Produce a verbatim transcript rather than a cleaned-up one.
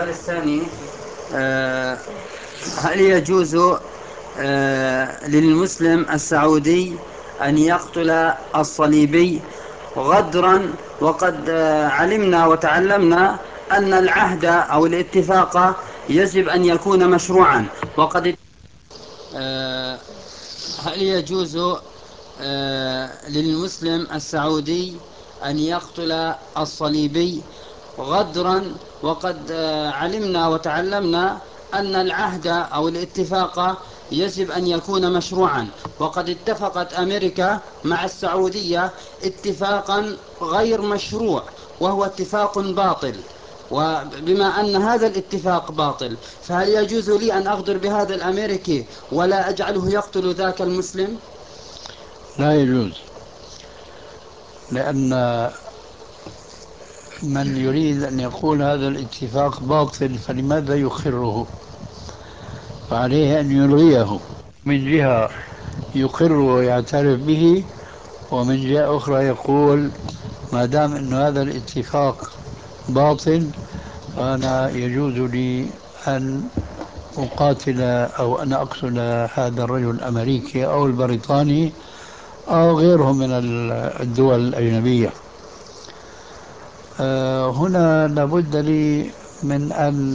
السؤال الثاني. آه، هل يجوز آه، للمسلم السعودي أن يقتل الصليبي غدرا، وقد آه، علمنا وتعلمنا أن العهد أو الاتفاق يجب أن يكون مشروعا، وقد آه، هل يجوز آه، للمسلم السعودي أن يقتل الصليبي غدرا، وقد آه، علمنا وتعلمنا أن العهد أو الاتفاق يجب أن يكون مشروعا، وقد اتفقت أمريكا مع السعودية اتفاقا غير مشروع وهو اتفاق باطل. وبما أن هذا الاتفاق باطل، فهل يجوز لي أن أغدر بهذا الأمريكي ولا أجعله يقتل ذاك المسلم؟ لا يجوز، لأن من يريد أن يقول هذا الاتفاق باطل فلماذا يقره؟ فعليه أن يلغيه، من جهة يقر ويعترف به، ومن جهة أخرى يقول ما دام أن هذا الاتفاق باطل فأنا يجوز لي أن أقاتل أو أن أقتل هذا الرجل الأمريكي أو البريطاني أو غيرهم من الدول الأجنبية. أه، هنا لابد لي من أن